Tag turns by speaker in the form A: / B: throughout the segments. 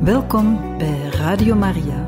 A: Welkom bij Radio Maria.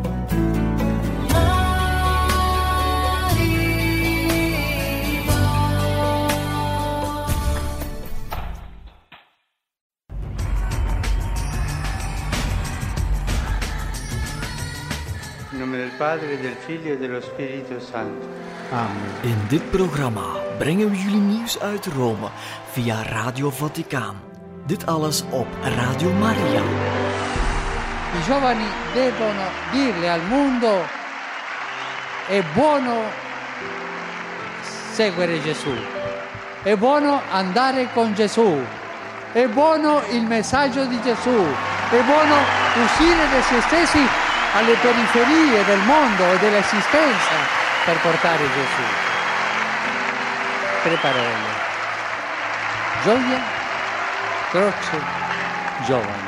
B: In nome del Padre, del Figlio e dello Spirito Santo.
C: Amen.
D: In dit programma brengen we jullie nieuws uit Rome via Radio Vaticaan. Dit alles op Radio Maria.
E: I giovani devono dirle al mondo: è buono seguire Gesù, è buono andare con Gesù, è buono il messaggio di Gesù, è buono uscire da se stessi alle periferie del mondo e dell'esistenza per portare Gesù. Tre parole: gioia, croce, giovani.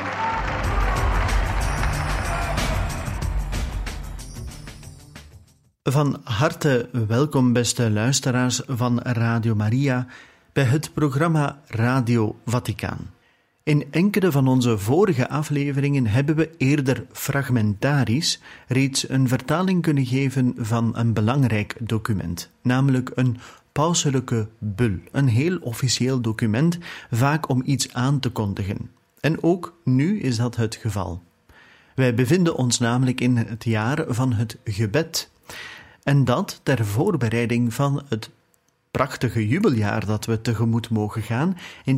C: Van harte welkom, beste luisteraars van Radio Maria, bij het programma Radio Vaticaan. In enkele van onze vorige afleveringen hebben we eerder fragmentarisch reeds een vertaling kunnen geven van een belangrijk document, namelijk een pauselijke bul, een heel officieel document, vaak om iets aan te kondigen. En ook nu is dat het geval. Wij bevinden ons namelijk in het jaar van het gebed. En dat ter voorbereiding van het prachtige jubeljaar dat we tegemoet mogen gaan in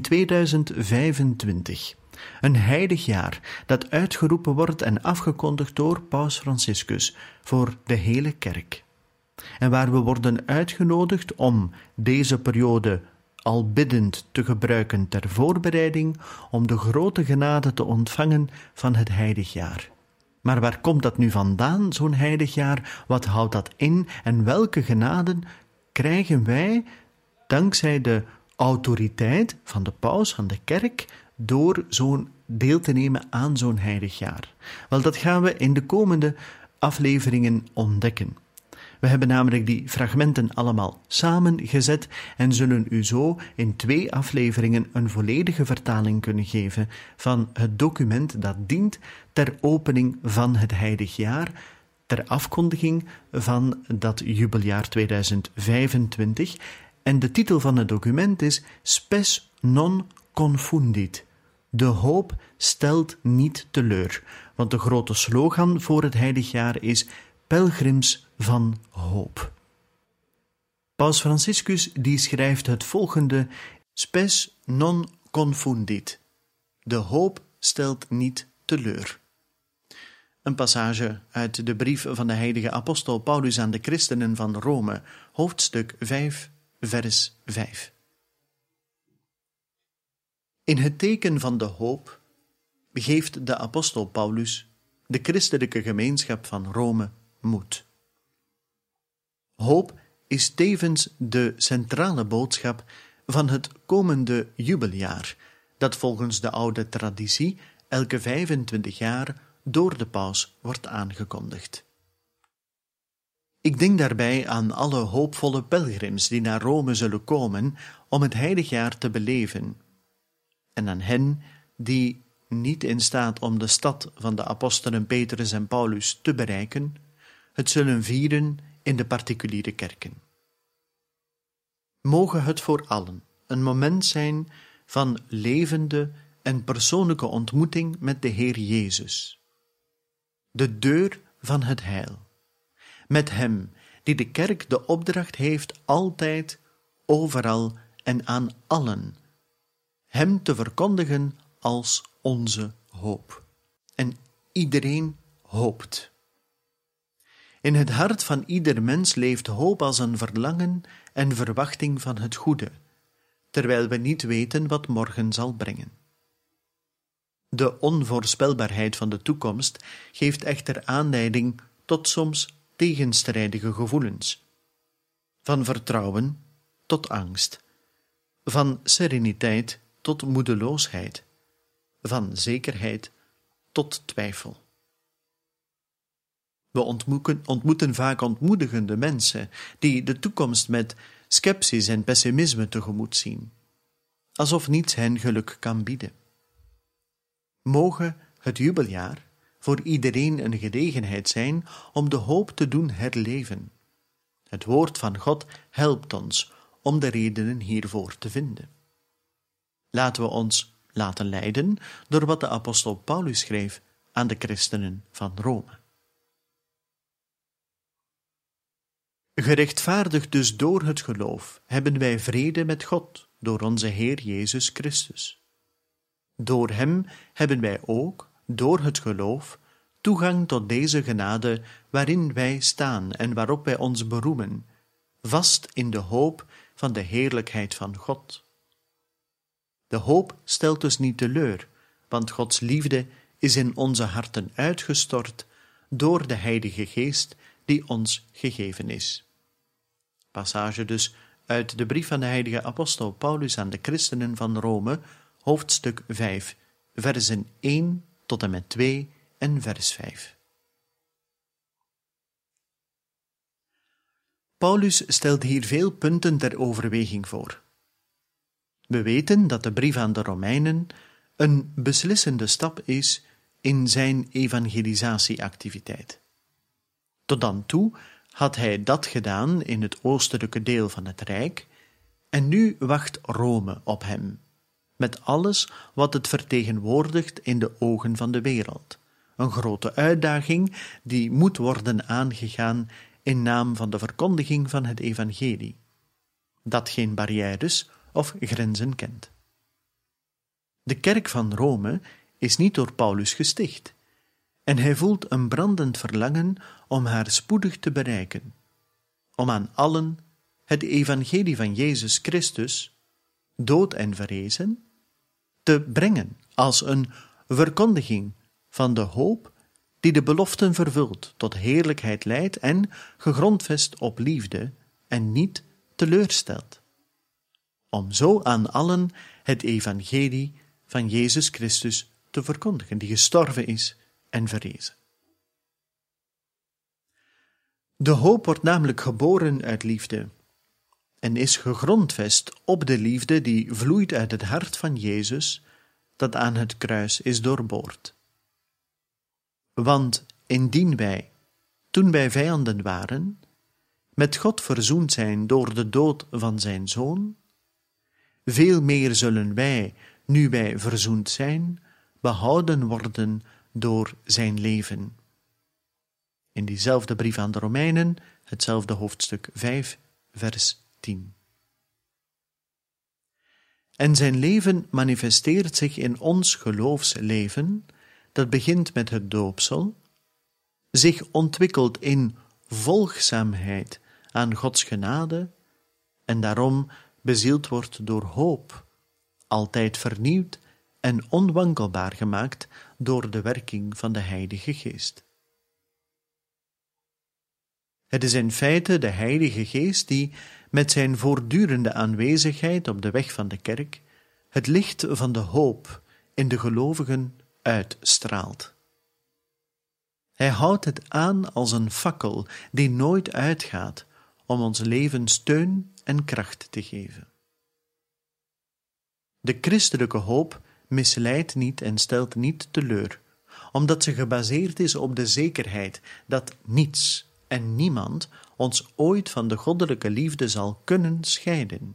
C: 2025. Een heilig jaar dat uitgeroepen wordt en afgekondigd door Paus Franciscus voor de hele kerk. En waar we worden uitgenodigd om deze periode al biddend te gebruiken ter voorbereiding om de grote genade te ontvangen van het heilig jaar. Maar waar komt dat nu vandaan, zo'n heilig jaar? Wat houdt dat in? En welke genaden krijgen wij dankzij de autoriteit van de paus, van de kerk, door zo'n deel te nemen aan zo'n heilig jaar? Wel, dat gaan we in de komende afleveringen ontdekken. We hebben namelijk die fragmenten allemaal samengezet en zullen u zo in 2 afleveringen een volledige vertaling kunnen geven van het document dat dient ter opening van het heilig jaar, ter afkondiging van dat jubeljaar 2025. En de titel van het document is Spes non confundit. De hoop stelt niet teleur. Want de grote slogan voor het heilig jaar is Pelgrims van hoop. Paus Franciscus die schrijft het volgende: Spes non confundit. De hoop stelt niet teleur. Een passage uit de brief van de heilige apostel Paulus aan de christenen van Rome, hoofdstuk 5, vers 5. In het teken van de hoop geeft de apostel Paulus de christelijke gemeenschap van Rome moed. Hoop is tevens de centrale boodschap van het komende jubeljaar, dat volgens de oude traditie elke 25 jaar door de paus wordt aangekondigd. Ik denk daarbij aan alle hoopvolle pelgrims die naar Rome zullen komen om het heilig jaar te beleven, en aan hen die niet in staat om de stad van de apostelen Petrus en Paulus te bereiken, het zullen vieren in de particuliere kerken. Mogen het voor allen een moment zijn van levende en persoonlijke ontmoeting met de Heer Jezus, de deur van het heil, met Hem die de kerk de opdracht heeft altijd, overal en aan allen, Hem te verkondigen als onze hoop. En iedereen hoopt. In het hart van ieder mens leeft hoop als een verlangen en verwachting van het goede, terwijl we niet weten wat morgen zal brengen. De onvoorspelbaarheid van de toekomst geeft echter aanleiding tot soms tegenstrijdige gevoelens. Van vertrouwen tot angst, van sereniteit tot moedeloosheid, van zekerheid tot twijfel. We ontmoeten vaak ontmoedigende mensen die de toekomst met scepsis en pessimisme tegemoet zien, alsof niets hen geluk kan bieden. Mogen het jubeljaar voor iedereen een gelegenheid zijn om de hoop te doen herleven. Het woord van God helpt ons om de redenen hiervoor te vinden. Laten we ons laten leiden door wat de apostel Paulus schreef aan de christenen van Rome. Gerechtvaardigd dus door het geloof hebben wij vrede met God door onze Heer Jezus Christus. Door Hem hebben wij ook, door het geloof, toegang tot deze genade waarin wij staan en waarop wij ons beroemen, vast in de hoop van de heerlijkheid van God. De hoop stelt dus niet teleur, want Gods liefde is in onze harten uitgestort door de Heilige Geest die ons gegeven is. Passage dus uit de brief van de heilige apostel Paulus aan de christenen van Rome, hoofdstuk 5, versen 1 tot en met 2 en vers 5. Paulus stelt hier veel punten ter overweging voor. We weten dat de brief aan de Romeinen een beslissende stap is in zijn evangelisatieactiviteit. Tot dan toe had hij dat gedaan in het oostelijke deel van het Rijk, en nu wacht Rome op hem, met alles wat het vertegenwoordigt in de ogen van de wereld. Een grote uitdaging die moet worden aangegaan in naam van de verkondiging van het evangelie, dat geen barrières of grenzen kent. De kerk van Rome is niet door Paulus gesticht, en hij voelt een brandend verlangen om haar spoedig te bereiken, om aan allen het evangelie van Jezus Christus, dood en verrezen, te brengen als een verkondiging van de hoop die de beloften vervult, tot heerlijkheid leidt en gegrondvest op liefde en niet teleurstelt. Om zo aan allen het evangelie van Jezus Christus te verkondigen, die gestorven is en verrezen. De hoop wordt namelijk geboren uit liefde en is gegrondvest op de liefde die vloeit uit het hart van Jezus, dat aan het kruis is doorboord. Want indien wij, toen wij vijanden waren, met God verzoend zijn door de dood van zijn Zoon, veel meer zullen wij, nu wij verzoend zijn, behouden worden door zijn leven. In diezelfde brief aan de Romeinen, hetzelfde hoofdstuk 5, vers 10. En zijn leven manifesteert zich in ons geloofsleven, dat begint met het doopsel, zich ontwikkelt in volgzaamheid aan Gods genade en daarom bezield wordt door hoop, altijd vernieuwd en onwankelbaar gemaakt door de werking van de Heilige Geest. Het is in feite de Heilige Geest die met zijn voortdurende aanwezigheid op de weg van de kerk het licht van de hoop in de gelovigen uitstraalt. Hij houdt het aan als een fakkel die nooit uitgaat om ons leven steun en kracht te geven. De christelijke hoop misleidt niet en stelt niet teleur, omdat ze gebaseerd is op de zekerheid dat niets en niemand ons ooit van de goddelijke liefde zal kunnen scheiden.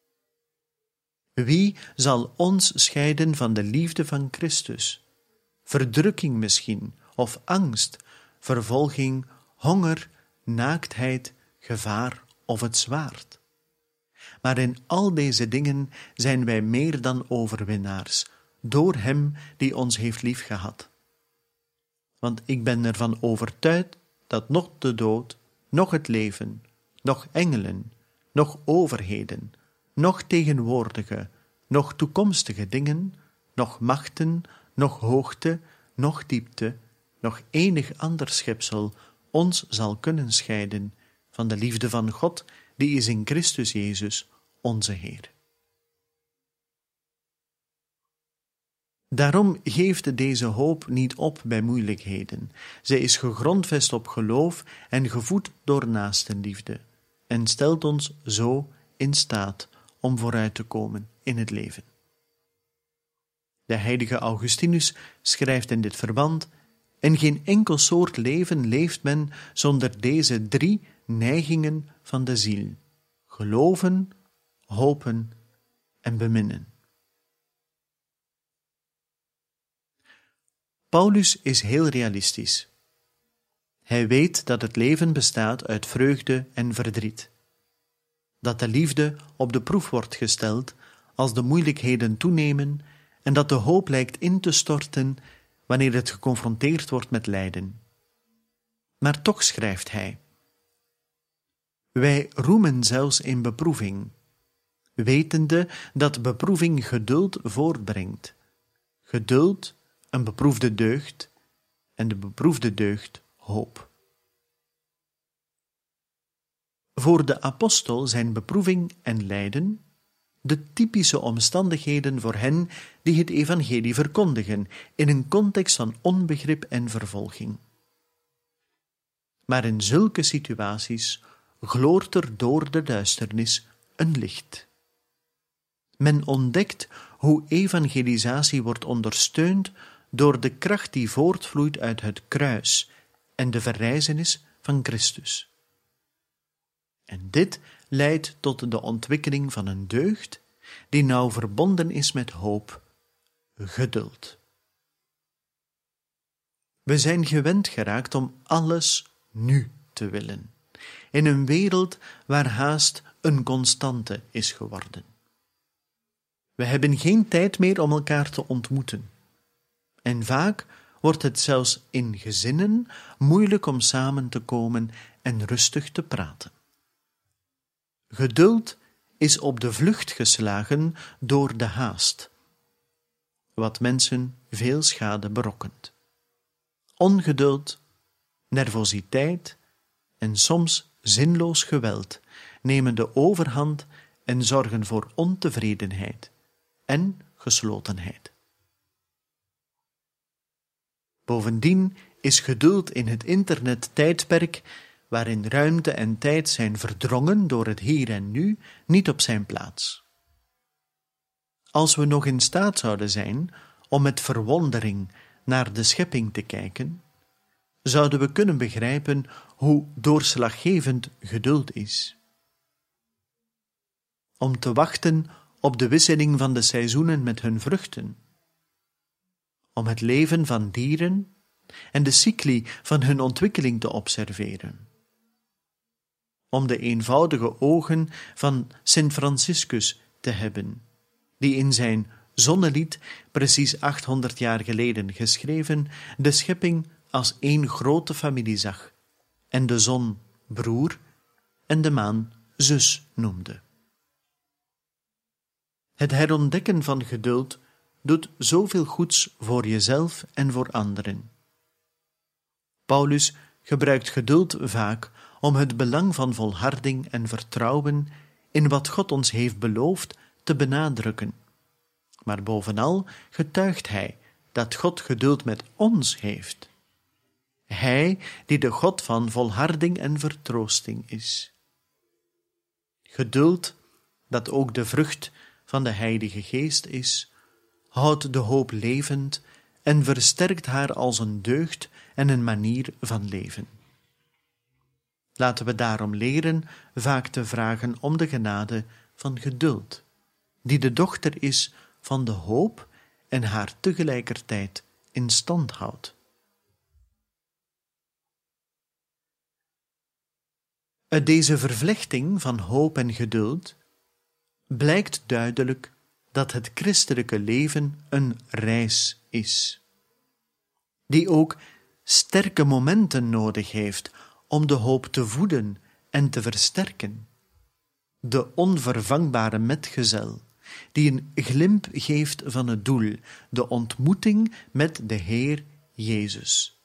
C: Wie zal ons scheiden van de liefde van Christus? Verdrukking misschien, of angst, vervolging, honger, naaktheid, gevaar of het zwaard. Maar in al deze dingen zijn wij meer dan overwinnaars, door Hem die ons heeft liefgehad. Want ik ben ervan overtuigd dat noch de dood, noch het leven, noch engelen, noch overheden, noch tegenwoordige, noch toekomstige dingen, noch machten, noch hoogte, noch diepte, noch enig ander schepsel ons zal kunnen scheiden van de liefde van God, die is in Christus Jezus, onze Heer. Daarom geeft deze hoop niet op bij moeilijkheden. Zij is gegrondvest op geloof en gevoed door naastenliefde en stelt ons zo in staat om vooruit te komen in het leven. De heilige Augustinus schrijft in dit verband: In geen enkel soort leven leeft men zonder deze 3 neigingen van de ziel: geloven, hopen en beminnen. Paulus is heel realistisch. Hij weet dat het leven bestaat uit vreugde en verdriet. Dat de liefde op de proef wordt gesteld als de moeilijkheden toenemen en dat de hoop lijkt in te storten wanneer het geconfronteerd wordt met lijden. Maar toch schrijft hij: wij roemen zelfs in beproeving, wetende dat beproeving geduld voortbrengt. Geduld een beproefde deugd en de beproefde deugd hoop. Voor de apostel zijn beproeving en lijden de typische omstandigheden voor hen die het evangelie verkondigen in een context van onbegrip en vervolging. Maar in zulke situaties gloort er door de duisternis een licht. Men ontdekt hoe evangelisatie wordt ondersteund door de kracht die voortvloeit uit het kruis en de verrijzenis van Christus. En dit leidt tot de ontwikkeling van een deugd die nauw verbonden is met hoop, geduld. We zijn gewend geraakt om alles nu te willen, in een wereld waar haast een constante is geworden. We hebben geen tijd meer om elkaar te ontmoeten. En vaak wordt het zelfs in gezinnen moeilijk om samen te komen en rustig te praten. Geduld is op de vlucht geslagen door de haast, wat mensen veel schade berokkent. Ongeduld, nervositeit en soms zinloos geweld nemen de overhand en zorgen voor ontevredenheid en geslotenheid. Bovendien is geduld in het internettijdperk, waarin ruimte en tijd zijn verdrongen door het hier en nu, niet op zijn plaats. Als we nog in staat zouden zijn om met verwondering naar de schepping te kijken, zouden we kunnen begrijpen hoe doorslaggevend geduld is. Om te wachten op de wisseling van de seizoenen met hun vruchten, om het leven van dieren en de cycli van hun ontwikkeling te observeren, om de eenvoudige ogen van Sint Franciscus te hebben, die in zijn Zonnelied, precies 800 jaar geleden geschreven, de schepping als één grote familie zag en de zon broer en de maan zus noemde. Het herontdekken van geduld doet zoveel goeds voor jezelf en voor anderen. Paulus gebruikt geduld vaak om het belang van volharding en vertrouwen in wat God ons heeft beloofd te benadrukken. Maar bovenal getuigt hij dat God geduld met ons heeft. Hij die de God van volharding en vertroosting is. Geduld, dat ook de vrucht van de Heilige Geest is, houdt de hoop levend en versterkt haar als een deugd en een manier van leven. Laten we daarom leren vaak te vragen om de genade van geduld, die de dochter is van de hoop en haar tegelijkertijd in stand houdt. Uit deze vervlechting van hoop en geduld blijkt duidelijk dat het christelijke leven een reis is, die ook sterke momenten nodig heeft om de hoop te voeden en te versterken. De onvervangbare metgezel, die een glimp geeft van het doel, de ontmoeting met de Heer Jezus.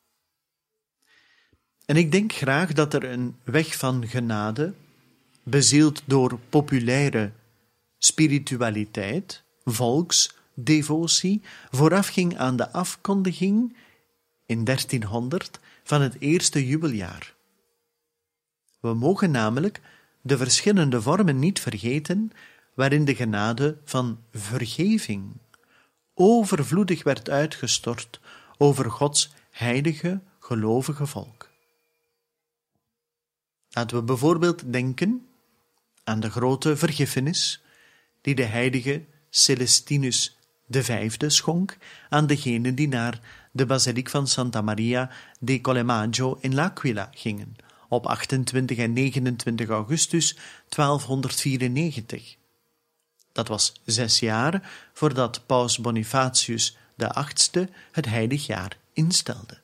C: En ik denk graag dat er een weg van genade, bezield door populaire spiritualiteit, volksdevotie, voorafging aan de afkondiging in 1300 van het eerste jubeljaar. We mogen namelijk de verschillende vormen niet vergeten waarin de genade van vergeving overvloedig werd uitgestort over Gods heilige, gelovige volk. Laten we bijvoorbeeld denken aan de grote vergiffenis die de heilige Celestinus V schonk aan degenen die naar de basiliek van Santa Maria de Collemaggio in L'Aquila gingen op 28 en 29 augustus 1294. Dat was 6 jaar voordat paus Bonifatius VIII het heilig jaar instelde.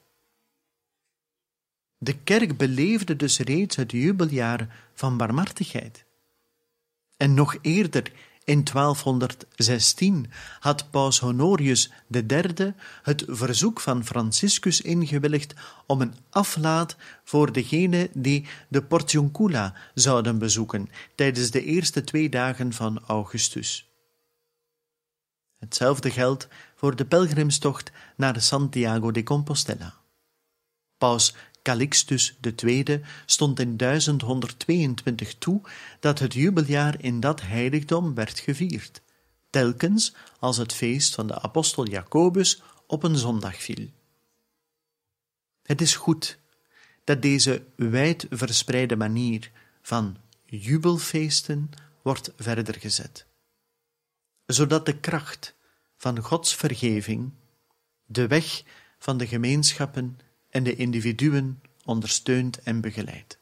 C: De kerk beleefde dus reeds het jubeljaar van barmhartigheid. En nog eerder, in 1216, had paus Honorius III het verzoek van Franciscus ingewilligd om een aflaat voor degenen die de Portiuncula zouden bezoeken tijdens de eerste 2 dagen van augustus. Hetzelfde geldt voor de pelgrimstocht naar Santiago de Compostela. Paus Calixtus II stond in 1122 toe dat het jubeljaar in dat heiligdom werd gevierd, telkens als het feest van de apostel Jacobus op een zondag viel. Het is goed dat deze wijd verspreide manier van jubelfeesten wordt verder gezet, zodat de kracht van Gods vergeving de weg van de gemeenschappen en de individuen ondersteunt en begeleidt.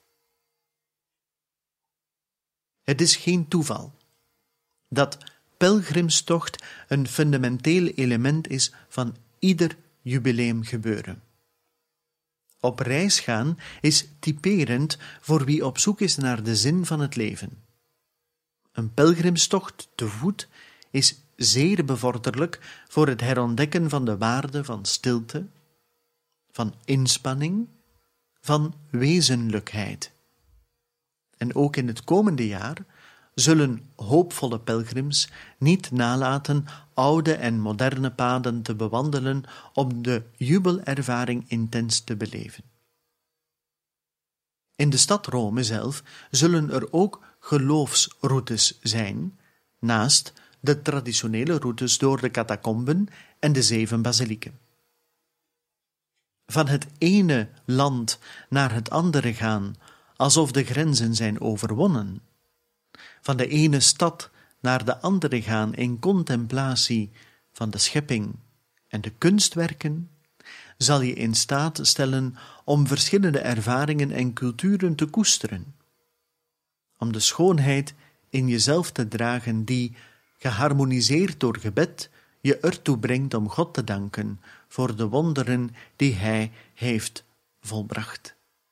C: Het is geen toeval dat pelgrimstocht een fundamenteel element is van ieder jubileumgebeuren. Op reis gaan is typerend voor wie op zoek is naar de zin van het leven. Een pelgrimstocht te voet is zeer bevorderlijk voor het herontdekken van de waarde van stilte, van inspanning, van wezenlijkheid. En ook in het komende jaar zullen hoopvolle pelgrims niet nalaten oude en moderne paden te bewandelen om de jubelervaring intens te beleven. In de stad Rome zelf zullen er ook geloofsroutes zijn, naast de traditionele routes door de catacomben en de 7 basilieken. Van het ene land naar het andere gaan, alsof de grenzen zijn overwonnen. Van de ene stad naar de andere gaan in contemplatie van de schepping en de kunstwerken, zal je in staat stellen om verschillende ervaringen en culturen te koesteren. Om de schoonheid in jezelf te dragen die, geharmoniseerd door gebed, je ertoe brengt om God te danken voor de wonderen die Hij heeft volbracht.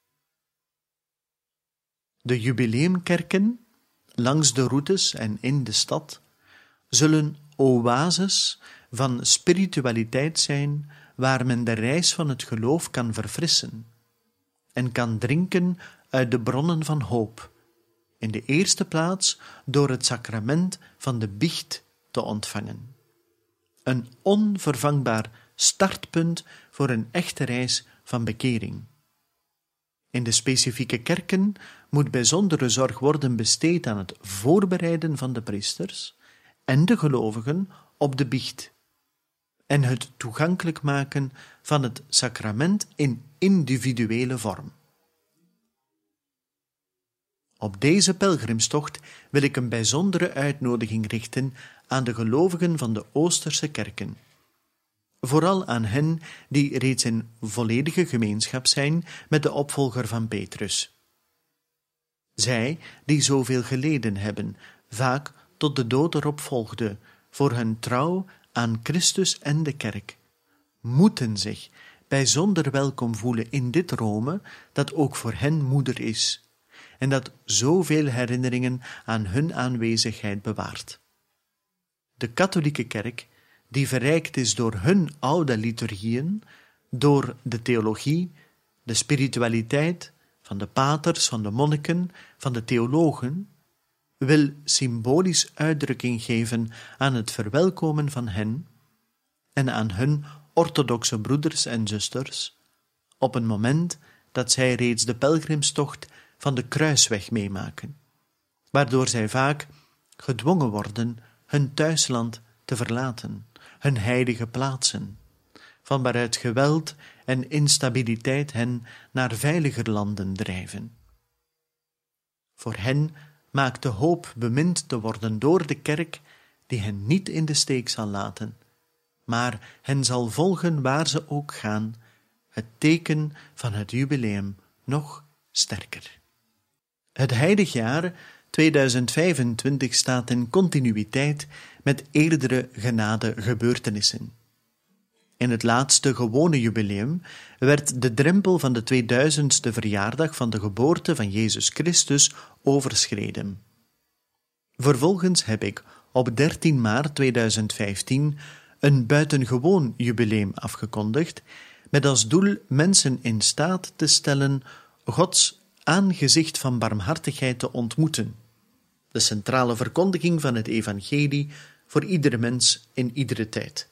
C: De jubileumkerken, langs de routes en in de stad, zullen oases van spiritualiteit zijn waar men de reis van het geloof kan verfrissen en kan drinken uit de bronnen van hoop, in de eerste plaats door het sacrament van de biecht te ontvangen. Een onvervangbaar startpunt voor een echte reis van bekering. In de specifieke kerken moet bijzondere zorg worden besteed aan het voorbereiden van de priesters en de gelovigen op de biecht en het toegankelijk maken van het sacrament in individuele vorm. Op deze pelgrimstocht wil ik een bijzondere uitnodiging richten aan de gelovigen van de Oosterse kerken. Vooral aan hen die reeds in volledige gemeenschap zijn met de opvolger van Petrus. Zij die zoveel geleden hebben, vaak tot de dood erop volgde, voor hun trouw aan Christus en de kerk, moeten zich bijzonder welkom voelen in dit Rome dat ook voor hen moeder is en dat zoveel herinneringen aan hun aanwezigheid bewaart. De katholieke kerk, die verrijkt is door hun oude liturgieën, door de theologie, de spiritualiteit van de paters, van de monniken, van de theologen, wil symbolisch uitdrukking geven aan het verwelkomen van hen en aan hun orthodoxe broeders en zusters, op een moment dat zij reeds de pelgrimstocht van de kruisweg meemaken, waardoor zij vaak gedwongen worden hun thuisland te verlaten, hun heilige plaatsen, van waaruit geweld en instabiliteit hen naar veiliger landen drijven. Voor hen maakt de hoop bemind te worden door de kerk, die hen niet in de steek zal laten, maar hen zal volgen waar ze ook gaan, het teken van het jubileum nog sterker. Het heiligjaar 2025 staat in continuïteit met eerdere genadegebeurtenissen. In het laatste gewone jubileum werd de drempel van de 2000ste verjaardag van de geboorte van Jezus Christus overschreden. Vervolgens heb ik op 13 maart 2015 een buitengewoon jubileum afgekondigd, met als doel mensen in staat te stellen Gods aangezicht van barmhartigheid te ontmoeten, de centrale verkondiging van het evangelie voor iedere mens in iedere tijd.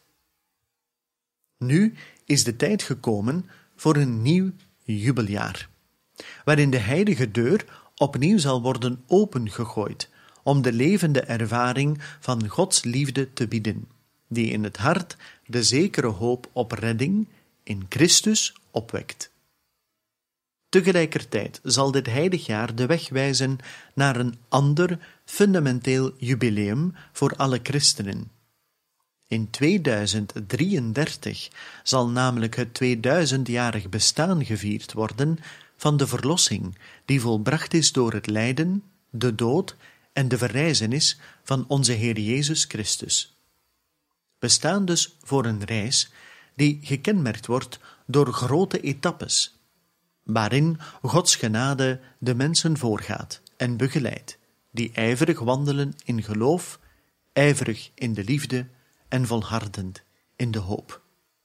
C: Nu is de tijd gekomen voor een nieuw jubeljaar, waarin de heilige deur opnieuw zal worden opengegooid om de levende ervaring van Gods liefde te bieden, die in het hart de zekere hoop op redding in Christus opwekt. Tegelijkertijd zal dit heiligjaar de weg wijzen naar een ander fundamenteel jubileum voor alle christenen. In 2033 zal namelijk het 2000-jarig bestaan gevierd worden van de verlossing die volbracht is door het lijden, de dood en de verrijzenis van onze Heer Jezus Christus. We staan dus voor een reis die gekenmerkt wordt door grote etappes, waarin Gods genade de mensen voorgaat en begeleidt, die ijverig wandelen in geloof, ijverig in de liefde en volhardend in de hoop.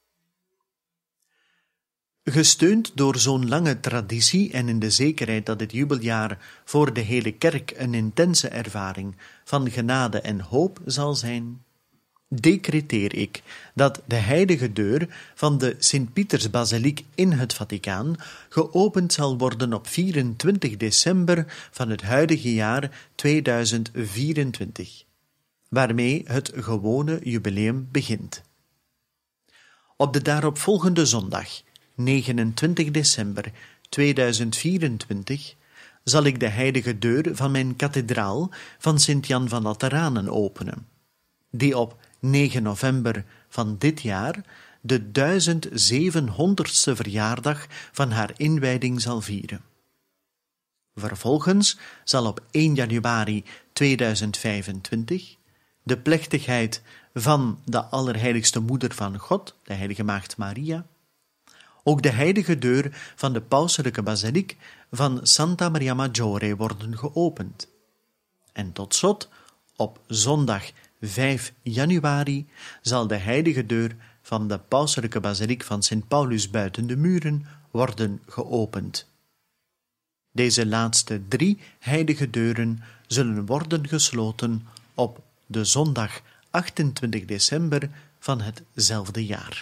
C: Gesteund door zo'n lange traditie en in de zekerheid dat dit jubeljaar voor de hele kerk een intense ervaring van genade en hoop zal zijn, decreteer ik dat de heilige deur van de Sint-Pietersbasiliek in het Vaticaan geopend zal worden op 24 december van het huidige jaar 2024, waarmee het gewone jubileum begint. Op de daaropvolgende zondag, 29 december 2024, zal ik de heilige deur van mijn kathedraal van Sint-Jan van Lateranen openen, die op 9 november van dit jaar de 1700ste verjaardag van haar inwijding zal vieren. Vervolgens zal op 1 januari 2025 de plechtigheid van de Allerheiligste Moeder van God, de Heilige Maagd Maria, ook de heilige deur van de pauselijke basiliek van Santa Maria Maggiore worden geopend. En tot slot, op zondag 5 januari zal de heilige deur van de pauselijke basiliek van Sint Paulus buiten de muren worden geopend. Deze laatste 3 heilige deuren zullen worden gesloten op de zondag 28 december van hetzelfde jaar.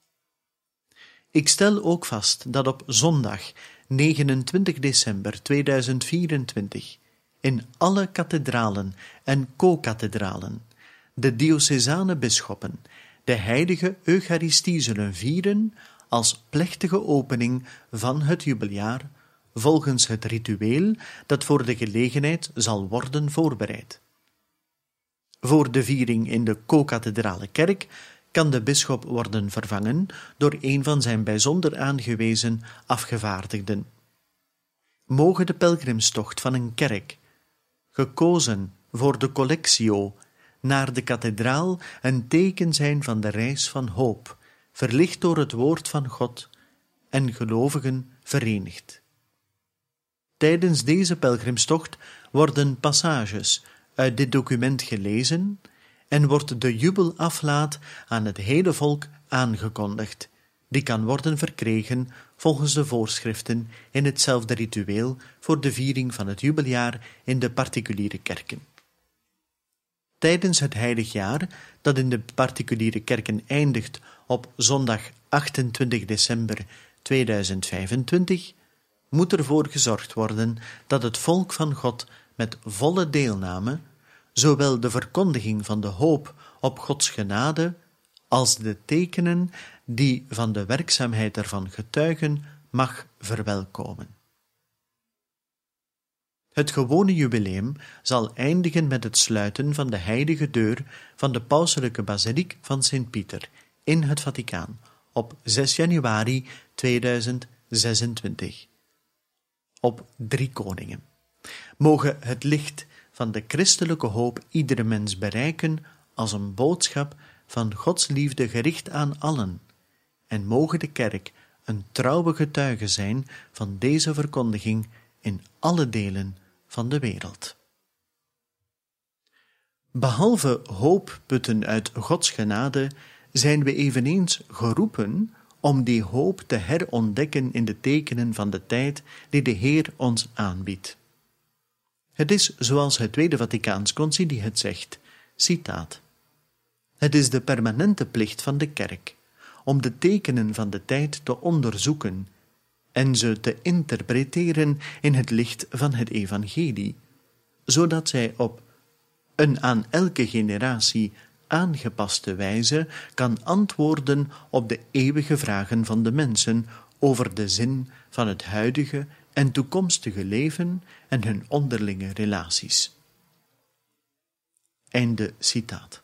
C: Ik stel ook vast dat op zondag 29 december 2024 in alle kathedralen en co-kathedralen de diocesane bisschoppen de heilige Eucharistie zullen vieren als plechtige opening van het jubeljaar volgens het ritueel dat voor de gelegenheid zal worden voorbereid. Voor de viering in de co-kathedrale kerk kan de bisschop worden vervangen door een van zijn bijzonder aangewezen afgevaardigden. Moge de pelgrimstocht van een kerk, gekozen voor de collectio, naar de kathedraal een teken zijn van de reis van hoop, verlicht door het woord van God en gelovigen verenigd. Tijdens deze pelgrimstocht worden passages uit dit document gelezen en wordt de jubelaflaat aan het hele volk aangekondigd, die kan worden verkregen volgens de voorschriften in hetzelfde ritueel voor de viering van het jubeljaar in de particuliere kerken. Tijdens het heiligjaar, dat in de particuliere kerken eindigt op zondag 28 december 2025, moet ervoor gezorgd worden dat het volk van God met volle deelname zowel de verkondiging van de hoop op Gods genade als de tekenen die van de werkzaamheid ervan getuigen, mag verwelkomen. Het gewone jubileum zal eindigen met het sluiten van de heilige deur van de pauselijke basiliek van Sint-Pieter in het Vaticaan op 6 januari 2026. Op 3 Koningen. Mogen het licht van de christelijke hoop iedere mens bereiken als een boodschap van Gods liefde gericht aan allen, en mogen de kerk een trouwe getuige zijn van deze verkondiging in alle delen van de wereld. Behalve hoop putten uit Gods genade, zijn we eveneens geroepen om die hoop te herontdekken in de tekenen van de tijd die de Heer ons aanbiedt. Het is zoals het Tweede Vaticaans Concilie het zegt, citaat: het is de permanente plicht van de kerk om de tekenen van de tijd te onderzoeken en ze te interpreteren in het licht van het evangelie, zodat zij op een aan elke generatie aangepaste wijze kan antwoorden op de eeuwige vragen van de mensen over de zin van het huidige en toekomstige leven en hun onderlinge relaties. Einde citaat.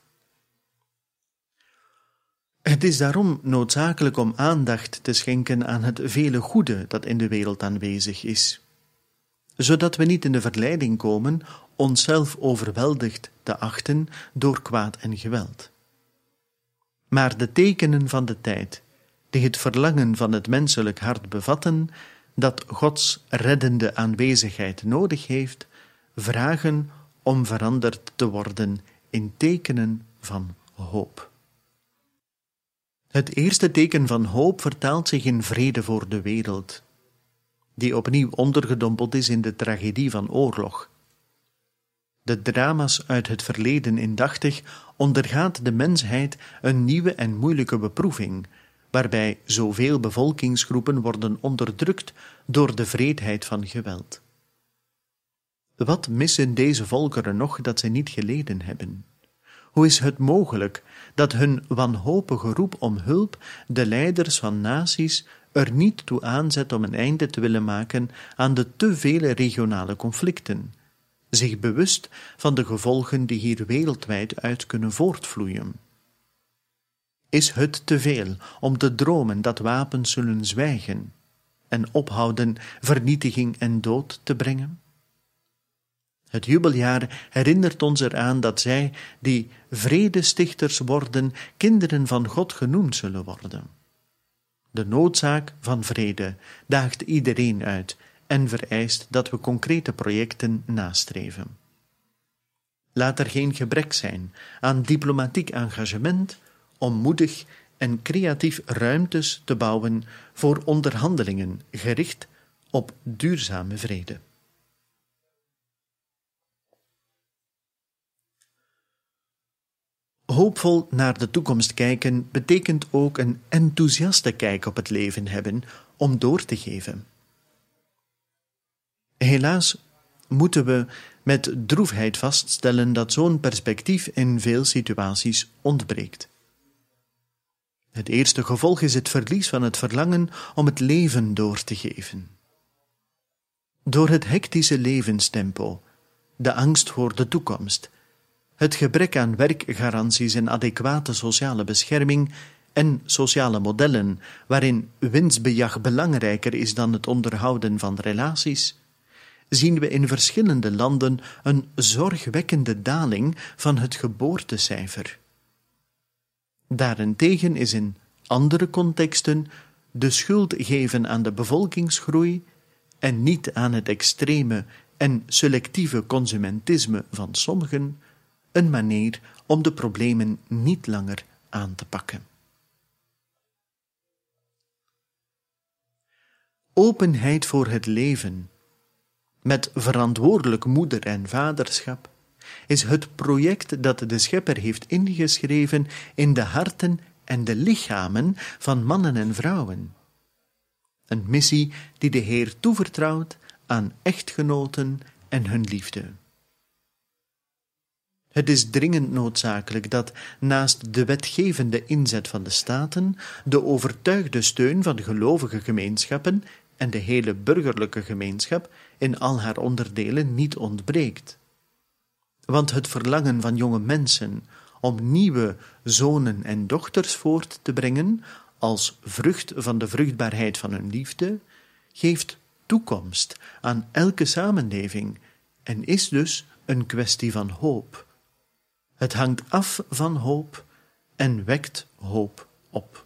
C: Het is daarom noodzakelijk om aandacht te schenken aan het vele goede dat in de wereld aanwezig is, zodat we niet in de verleiding komen onszelf overweldigd te achten door kwaad en geweld. Maar de tekenen van de tijd, die het verlangen van het menselijk hart bevatten, dat Gods reddende aanwezigheid nodig heeft, vragen om veranderd te worden in tekenen van hoop. Het eerste teken van hoop vertaalt zich in vrede voor de wereld, die opnieuw ondergedompeld is in de tragedie van oorlog. De drama's uit het verleden indachtig ondergaat de mensheid een nieuwe en moeilijke beproeving, waarbij zoveel bevolkingsgroepen worden onderdrukt door de wreedheid van geweld. Wat missen deze volkeren nog dat zij niet geleden hebben? Hoe is het mogelijk dat hun wanhopige roep om hulp de leiders van naties er niet toe aanzet om een einde te willen maken aan de te vele regionale conflicten, zich bewust van de gevolgen die hier wereldwijd uit kunnen voortvloeien? Is het te veel om te dromen dat wapens zullen zwijgen en ophouden vernietiging en dood te brengen? Het jubeljaar herinnert ons eraan dat zij, die vredestichters worden, kinderen van God genoemd zullen worden. De noodzaak van vrede daagt iedereen uit en vereist dat we concrete projecten nastreven. Laat er geen gebrek zijn aan diplomatiek engagement om moedig en creatief ruimtes te bouwen voor onderhandelingen gericht op duurzame vrede. Hoopvol naar de toekomst kijken betekent ook een enthousiaste kijk op het leven hebben om door te geven. Helaas moeten we met droefheid vaststellen dat zo'n perspectief in veel situaties ontbreekt. Het eerste gevolg is het verlies van het verlangen om het leven door te geven. Door het hectische levenstempo, de angst voor de toekomst, het gebrek aan werkgaranties en adequate sociale bescherming en sociale modellen waarin winstbejag belangrijker is dan het onderhouden van relaties, zien we in verschillende landen een zorgwekkende daling van het geboortecijfer. Daarentegen is in andere contexten de schuld geven aan de bevolkingsgroei en niet aan het extreme en selectieve consumentisme van sommigen een manier om de problemen niet langer aan te pakken. Openheid voor het leven, met verantwoordelijk moeder- en vaderschap, is het project dat de Schepper heeft ingeschreven in de harten en de lichamen van mannen en vrouwen. Een missie die de Heer toevertrouwt aan echtgenoten en hun liefde. Het is dringend noodzakelijk dat naast de wetgevende inzet van de staten de overtuigde steun van de gelovige gemeenschappen en de hele burgerlijke gemeenschap in al haar onderdelen niet ontbreekt. Want het verlangen van jonge mensen om nieuwe zonen en dochters voort te brengen als vrucht van de vruchtbaarheid van hun liefde, geeft toekomst aan elke samenleving en is dus een kwestie van hoop. Het hangt af van hoop en wekt hoop op.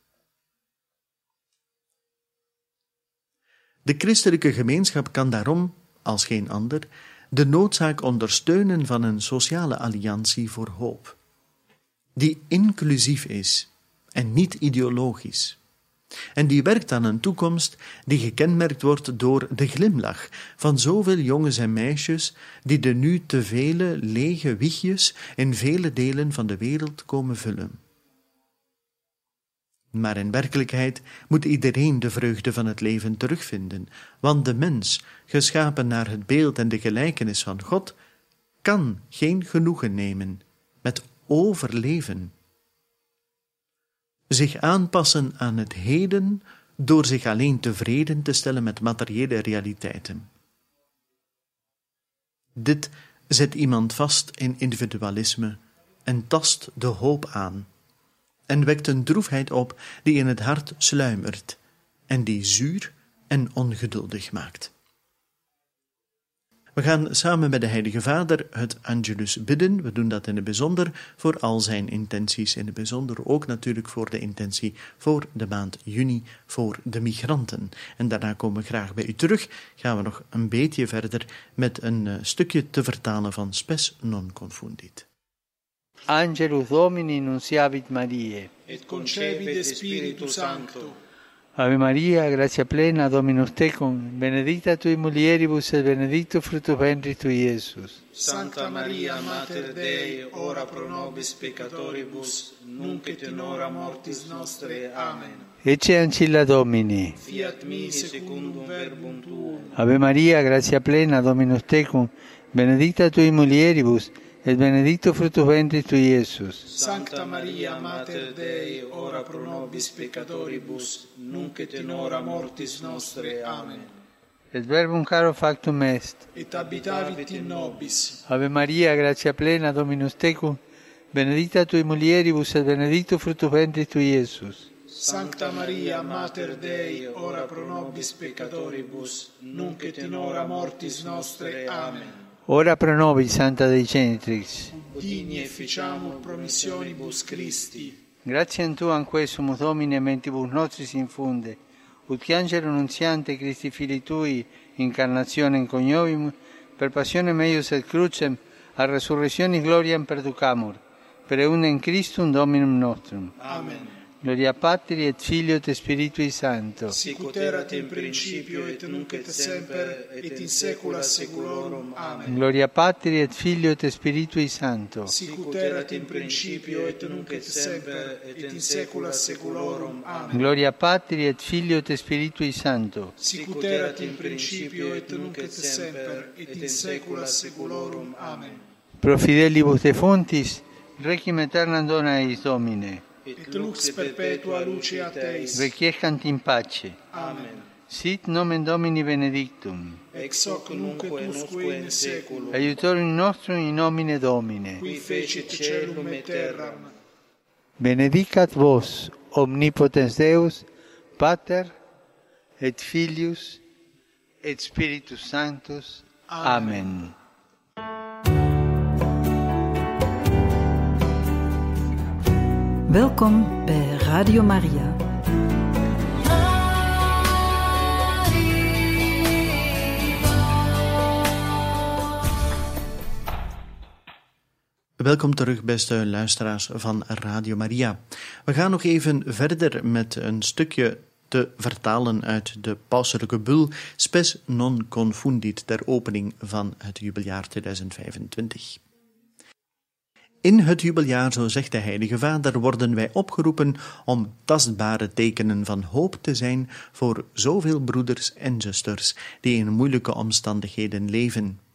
C: De christelijke gemeenschap kan daarom, als geen ander, de noodzaak ondersteunen van een sociale alliantie voor hoop, die inclusief is en niet ideologisch, en die werkt aan een toekomst die gekenmerkt wordt door de glimlach van zoveel jongens en meisjes die de nu te vele lege wiegjes in vele delen van de wereld komen vullen. Maar in werkelijkheid moet iedereen de vreugde van het leven terugvinden, want de mens, geschapen naar het beeld en de gelijkenis van God, kan geen genoegen nemen met overleven. Zich aanpassen aan het heden door zich alleen tevreden te stellen met materiële realiteiten. Dit zet iemand vast in individualisme en tast de hoop aan en wekt een droefheid op die in het hart sluimert en die zuur en ongeduldig maakt. We gaan samen met de Heilige Vader het Angelus bidden. We doen dat in het bijzonder voor al zijn intenties, in het bijzonder ook natuurlijk voor de intentie voor de maand juni, voor de migranten. En daarna komen we graag bij u terug. Gaan we nog een beetje verder met een stukje te vertalen van Spes non confundit.
E: Angelus Domini nunciavit Mariae.
F: Et concepit Spiritus Sancto.
E: Ave Maria, gratia plena, Dominus tecum, benedicta tui mulieribus et benedictus fructus ventris tui, Iesus.
F: Sancta Maria, Mater Dei, ora pro nobis peccatoribus, nunc et in hora mortis nostre. Amen.
E: Ecce ancilla Domini.
F: Fiat mi secundum verbum tuum.
E: Ave Maria, gratia plena, Dominus tecum, benedicta tui mulieribus, et benedictus fructus ventris tui, Iesus.
F: Sancta Maria, Mater Dei, ora pro nobis peccatoribus, nunc et in hora mortis nostre. Amen.
E: Et verbum caro factum est.
F: Et habitavit in nobis.
E: Ave Maria, gratia plena, Dominus tecum, benedicta tui mulieribus, et benedictus fructus ventris tui, Iesus.
F: Sancta Maria, Mater Dei, ora pro nobis peccatoribus, nunc et in hora mortis nostre. Amen.
E: Ora pro nobis, Santa Dei Genitrix.
F: Digni efficiamur promissionibus Christi.
E: Gratiam Tuam quae sumus Domine mentibus nostris infunde, ut angelo nuntiante Christi Filii Tui incarnationem coniovimus, per passionem eius et crucem, a resurrectionis gloriam perducamur, per eundem Christum Dominum nostrum.
F: Amen.
E: Gloria Patri et Filio et Spiritui Sancto.
F: Sicut erat in principio et nunc et semper et in saecula saeculorum. Amen.
E: Gloria Patri et Filio et Spiritui Sancto.
F: Sicut erat in principio et nunc et semper et in saecula saeculorum. Amen.
E: Gloria Patri et Filio et Spiritui Sancto.
F: Sicut erat in principio et nunc et semper et in saecula saeculorum. Amen.
E: Pro fidelibus defuntis, requiem aeternam dona eis Domine.
F: Et lux perpetua luceat eis.
E: Requiescant in pace.
F: Amen.
E: Sit nomen Domini benedictum.
F: Ex hoc nunc et usque in saeculum.
E: Aiutorium nostrum in nomine Domine.
F: Qui fecit caelum et terram.
E: Benedicat vos, omnipotens Deus, Pater, et Filius, et Spiritus Sanctus. Amen.
A: Welkom bij Radio Maria.
C: Welkom terug, beste luisteraars van Radio Maria. We gaan nog even verder met een stukje te vertalen uit de pauselijke bul Spes non confundit ter opening van het jubeljaar 2025. In het jubeljaar, zo zegt de Heilige Vader, worden wij opgeroepen om tastbare tekenen van hoop te zijn voor zoveel broeders en zusters die in moeilijke omstandigheden leven.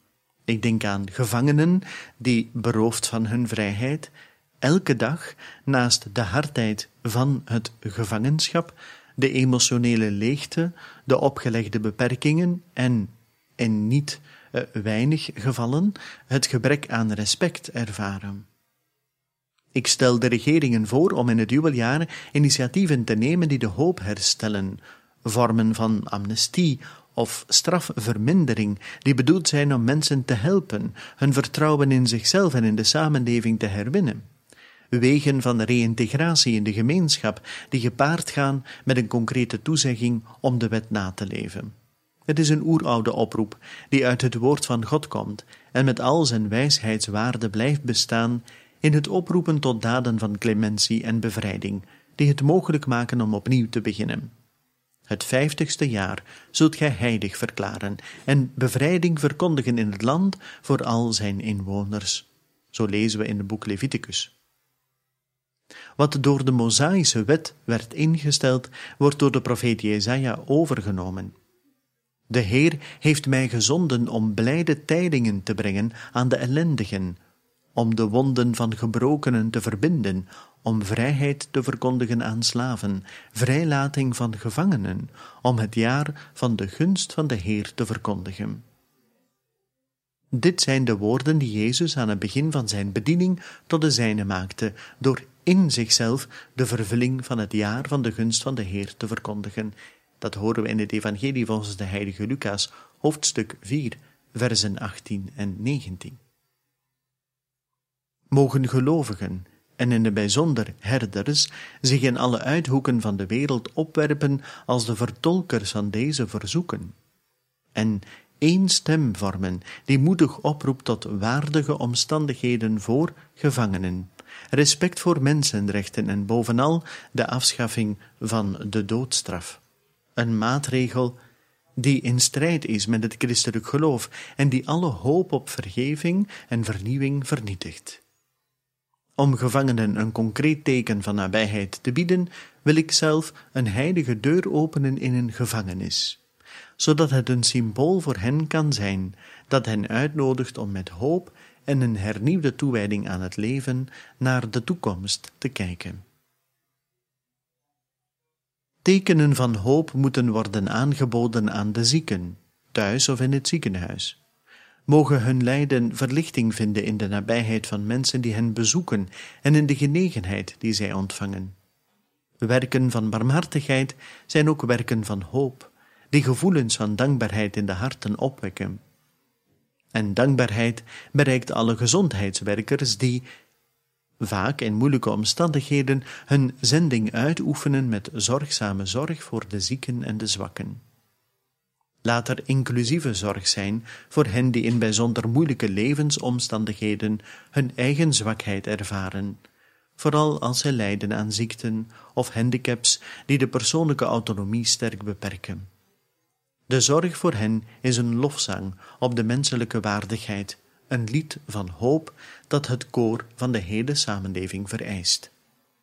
C: Ik denk aan gevangenen die, beroofd van hun vrijheid, elke dag naast de hardheid van het gevangenschap, de emotionele leegte, de opgelegde beperkingen en, in niet weinig gevallen, het gebrek aan respect ervaren. Ik stel de regeringen voor om in het jubeljaar initiatieven te nemen die de hoop herstellen, vormen van amnestie of strafvermindering die bedoeld zijn om mensen te helpen, hun vertrouwen in zichzelf en in de samenleving te herwinnen. Wegen van reïntegratie in de gemeenschap die gepaard gaan met een concrete toezegging om de wet na te leven. Het is een oeroude oproep die uit het woord van God komt en met al zijn wijsheidswaarde blijft bestaan in het oproepen tot daden van clementie en bevrijding, die het mogelijk maken om opnieuw te beginnen. Het 50ste jaar zult gij heilig verklaren en bevrijding verkondigen in het land voor al zijn inwoners. Zo lezen we in het boek Leviticus. Wat door de Mosaïsche wet werd ingesteld, wordt door de profeet Jesaja overgenomen. De Heer heeft mij gezonden om blijde tijdingen te brengen aan de ellendigen, om de wonden van gebrokenen te verbinden, om vrijheid te verkondigen aan slaven, vrijlating van gevangenen, om het jaar van de gunst van de Heer te verkondigen. Dit zijn de woorden die Jezus aan het begin van zijn bediening tot de zijne maakte, door in zichzelf de vervulling van het jaar van de gunst van de Heer te verkondigen. Dat horen we in het evangelie volgens de heilige Lucas, hoofdstuk 4, versen 18 en 19. Mogen gelovigen, en in het bijzonder herders, zich in alle uithoeken van de wereld opwerpen als de vertolkers van deze verzoeken. En één stem vormen, die moedig oproept tot waardige omstandigheden voor gevangenen, respect voor mensenrechten en bovenal de afschaffing van de doodstraf. Een maatregel die in strijd is met het christelijk geloof en die alle hoop op vergeving en vernieuwing vernietigt. Om gevangenen een concreet teken van nabijheid te bieden, wil ik zelf een heilige deur openen in een gevangenis, zodat het een symbool voor hen kan zijn, dat hen uitnodigt om met hoop en een hernieuwde toewijding aan het leven naar de toekomst te kijken. Tekenen van hoop moeten worden aangeboden aan de zieken, thuis of in het ziekenhuis. Mogen hun lijden verlichting vinden in de nabijheid van mensen die hen bezoeken en in de genegenheid die zij ontvangen. Werken van barmhartigheid zijn ook werken van hoop, die gevoelens van dankbaarheid in de harten opwekken. En dankbaarheid bereikt alle gezondheidswerkers die, vaak in moeilijke omstandigheden, hun zending uitoefenen met zorgzame zorg voor de zieken en de zwakken. Laat er inclusieve zorg zijn voor hen die in bijzonder moeilijke levensomstandigheden hun eigen zwakheid ervaren, vooral als zij lijden aan ziekten of handicaps die de persoonlijke autonomie sterk beperken. De zorg voor hen is een lofzang op de menselijke waardigheid, een lied van hoop dat het koor van de hele samenleving vereist.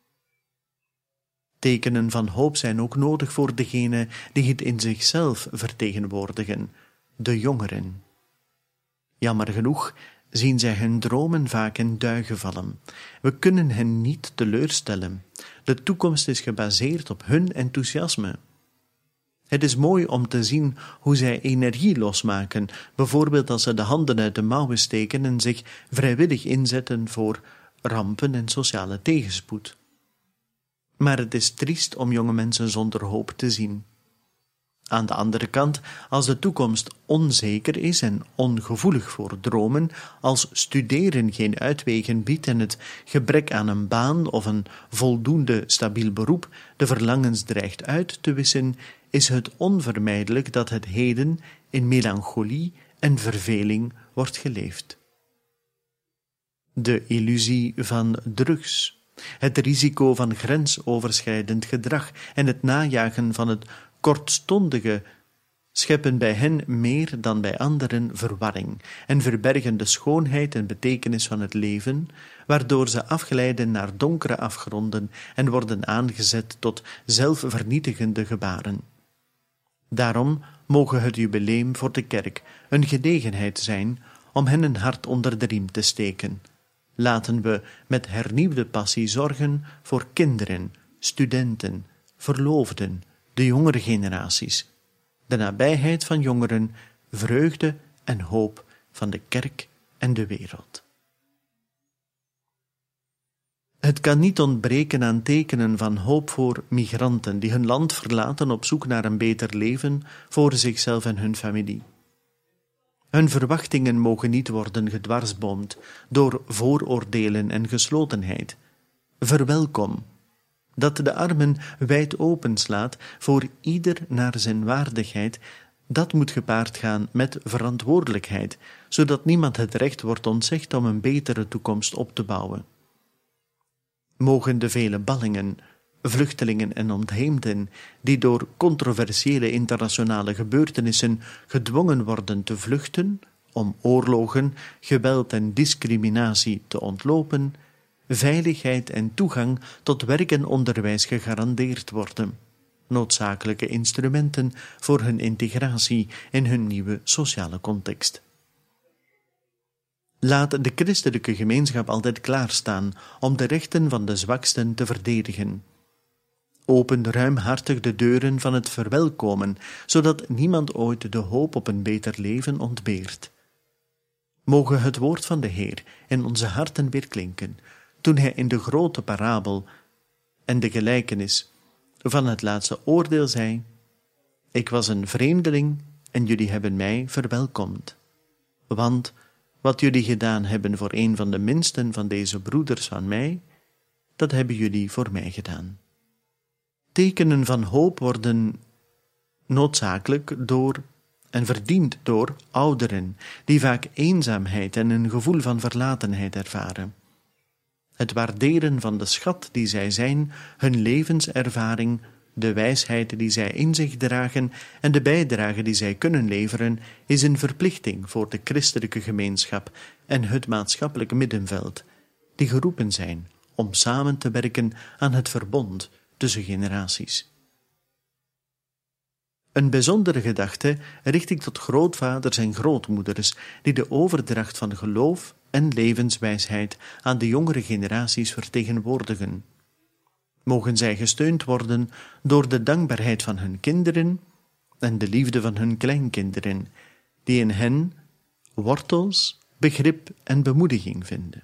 C: Tekenen van hoop zijn ook nodig voor degenen die het in zichzelf vertegenwoordigen, de jongeren. Jammer genoeg zien zij hun dromen vaak in duigen vallen. We kunnen hen niet teleurstellen. De toekomst is gebaseerd op hun enthousiasme. Het is mooi om te zien hoe zij energie losmaken, bijvoorbeeld als ze de handen uit de mouwen steken en zich vrijwillig inzetten voor rampen en sociale tegenspoed. Maar het is triest om jonge mensen zonder hoop te zien. Aan de andere kant, als de toekomst onzeker is en ongevoelig voor dromen, als studeren geen uitwegen biedt en het gebrek aan een baan of een voldoende stabiel beroep de verlangens dreigt uit te wissen, is het onvermijdelijk dat het heden in melancholie en verveling wordt geleefd. De illusie van drugs, het risico van grensoverschrijdend gedrag en het najagen van het kortstondige scheppen bij hen meer dan bij anderen verwarring en verbergen de schoonheid en betekenis van het leven, waardoor ze afglijden naar donkere afgronden en worden aangezet tot zelfvernietigende gebaren. Daarom mogen het jubileum voor de kerk een gelegenheid zijn om hen een hart onder de riem te steken. Laten we met hernieuwde passie zorgen voor kinderen, studenten, verloofden, de jongere generaties, de nabijheid van jongeren, vreugde en hoop van de kerk en de wereld. Het kan niet ontbreken aan tekenen van hoop voor migranten die hun land verlaten op zoek naar een beter leven voor zichzelf en hun familie. Hun verwachtingen mogen niet worden gedwarsboomd door vooroordelen en geslotenheid. Verwelkom dat de armen wijd openslaat voor ieder naar zijn waardigheid. Dat moet gepaard gaan met verantwoordelijkheid, zodat niemand het recht wordt ontzegd om een betere toekomst op te bouwen. Mogen de vele ballingen, vluchtelingen en ontheemden, die door controversiële internationale gebeurtenissen gedwongen worden te vluchten, om oorlogen, geweld en discriminatie te ontlopen, veiligheid en toegang tot werk en onderwijs gegarandeerd worden, noodzakelijke instrumenten voor hun integratie in hun nieuwe sociale context. Laat de christelijke gemeenschap altijd klaarstaan om de rechten van de zwaksten te verdedigen. Open ruimhartig de deuren van het verwelkomen, zodat niemand ooit de hoop op een beter leven ontbeert. Mogen het woord van de Heer in onze harten weerklinken, toen hij in de grote parabel en de gelijkenis van het laatste oordeel zei: Ik was een vreemdeling en jullie hebben mij verwelkomd. Want wat jullie gedaan hebben voor een van de minsten van deze broeders van mij, dat hebben jullie voor mij gedaan. Tekenen van hoop worden noodzakelijk door en verdiend door ouderen, die vaak eenzaamheid en een gevoel van verlatenheid ervaren. Het waarderen van de schat die zij zijn, hun levenservaring, de wijsheid die zij in zich dragen en de bijdrage die zij kunnen leveren, is een verplichting voor de christelijke gemeenschap en het maatschappelijk middenveld, die geroepen zijn om samen te werken aan het verbond tussen generaties. Een bijzondere gedachte richt ik tot grootvaders en grootmoeders, die de overdracht van geloof en levenswijsheid aan de jongere generaties vertegenwoordigen. Mogen zij gesteund worden door de dankbaarheid van hun kinderen en de liefde van hun kleinkinderen, die in hen wortels, begrip en bemoediging vinden.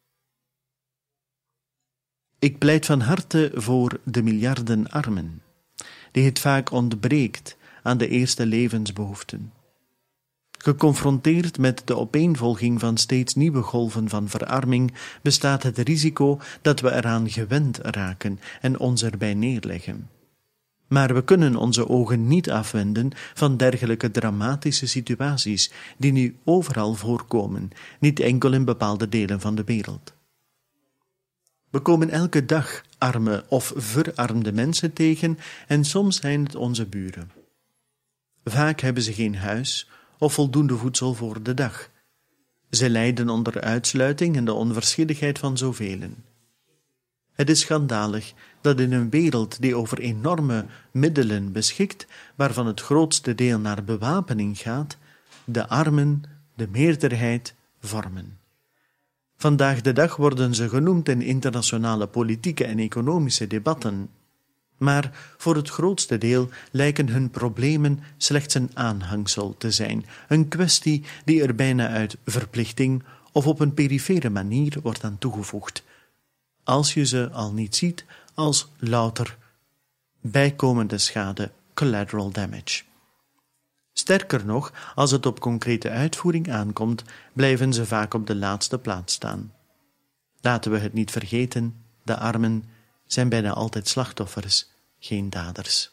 C: Ik pleit van harte voor de miljarden armen, die het vaak ontbreekt aan de eerste levensbehoeften. Geconfronteerd met de opeenvolging van steeds nieuwe golven van verarming bestaat het risico dat we eraan gewend raken en ons erbij neerleggen. Maar we kunnen onze ogen niet afwenden van dergelijke dramatische situaties die nu overal voorkomen, niet enkel in bepaalde delen van de wereld. We komen elke dag arme of verarmde mensen tegen en soms zijn het onze buren. Vaak hebben ze geen huis of voldoende voedsel voor de dag. Ze lijden onder uitsluiting en de onverschilligheid van zoveel. Het is schandalig dat in een wereld die over enorme middelen beschikt, waarvan het grootste deel naar bewapening gaat, de armen de meerderheid vormen. Vandaag de dag worden ze genoemd in internationale politieke en economische debatten, maar voor het grootste deel lijken hun problemen slechts een aanhangsel te zijn, een kwestie die er bijna uit verplichting of op een perifere manier wordt aan toegevoegd, als je ze al niet ziet als louter bijkomende schade, collateral damage. Sterker nog, als het op concrete uitvoering aankomt, blijven ze vaak op de laatste plaats staan. Laten we het niet vergeten, de armen zijn bijna altijd slachtoffers, geen daders.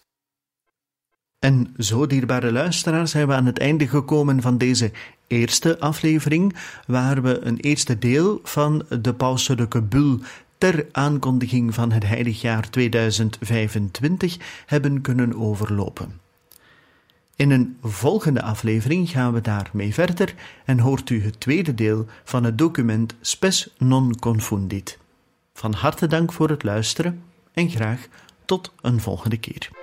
C: En zo, dierbare luisteraars, zijn we aan het einde gekomen van deze eerste aflevering, waar we een eerste deel van de pauselijke bul ter aankondiging van het heilig jaar 2025 hebben kunnen overlopen. In een volgende aflevering gaan we daarmee verder en hoort u het tweede deel van het document Spes non confundit. Van harte dank voor het luisteren en graag tot een volgende keer.